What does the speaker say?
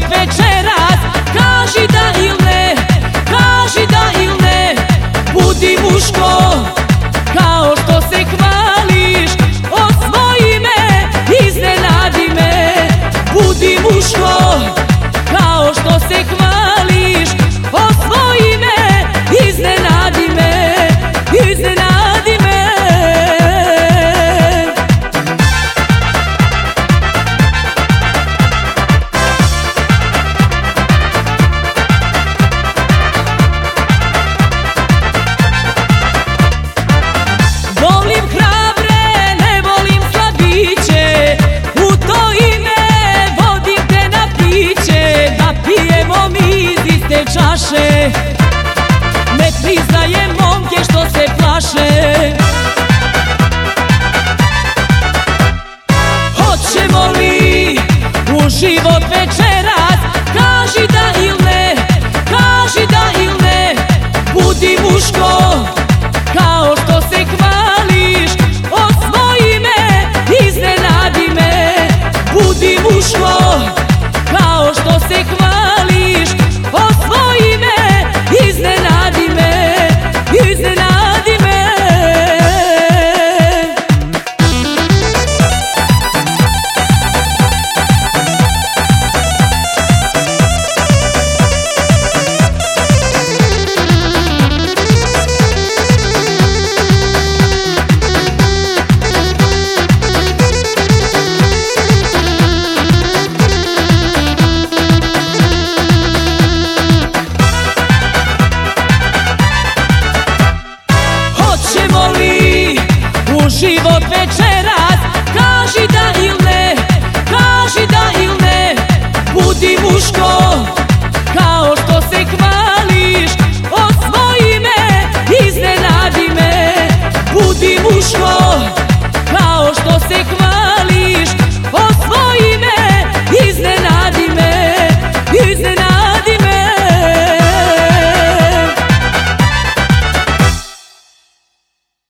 večeras, kaži da il ne, kaži da il ne. Budi muško, kao što se hvališ, osvoji me, iznenadi me. Budi muško, kao što se hvališ, osvoji me, iznenadi me, iznenadi me. Volim hrabre, ne volim slabiće, u to ime vodim te na piće. Da pijemo mi iz iste čaše, ne priznajem momke što se plaše. Hoćemo li u život večeras, kaži da il ne, kaži da il ne. Budi muško, kao što se hvališ, osvoji me, iznenadi me. Budi muško, kao što se hvališ, osvoji me, iznenadi me, iznenadi me. Hoćemo li u život večeras, kaži da il ne, kaži da il ne. Budi muško, kao što se hvališ, osvoji me, iznenadi me. Budi muško,